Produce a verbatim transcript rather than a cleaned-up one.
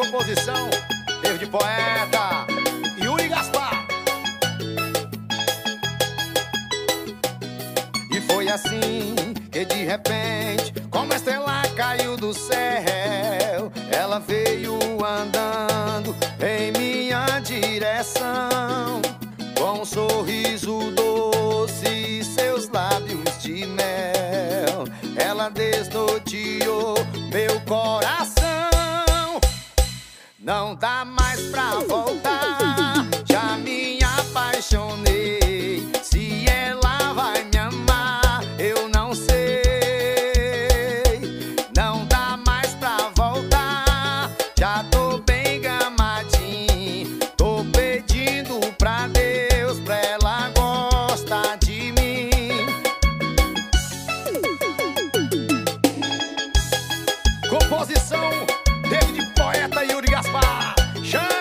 composição, David Poeta, Yuri Gaspar. E foi assim que de repente, como a estrela caiu do céu, ela veio andando em minha direção, com um sorriso doce e seus lábios de mel. Ela desnorteou meu coração. Não dá mais pra voltar, já me apaixonei. Se ela vai me amar, eu não sei. Não dá mais pra voltar, já tô bem gamadinho. Tô pedindo pra Deus, pra ela gostar de mim. Composição, David Poeta e Yuri Gaspar. Chama!